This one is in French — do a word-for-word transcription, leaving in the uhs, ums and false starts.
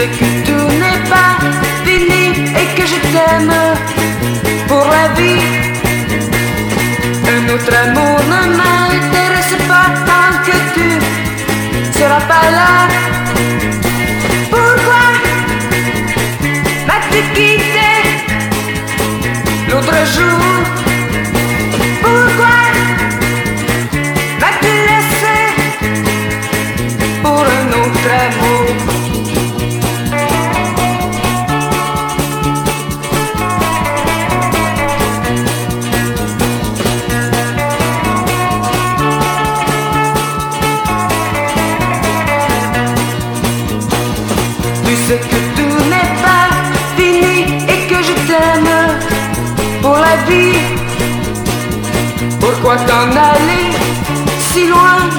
sais que tout n'est pas fini et que je t'aime pour la vie. Un autre amour ne m'intéresse pas tant que tu seras pas là. Pourquoi m'as-tu quitté l'autre jour? Pourquoi m'as-tu laissé pour un autre amour? Tu sais que tout n'est pas fini et que je t'aime pour la vie. Pourquoi t'en aller si loin?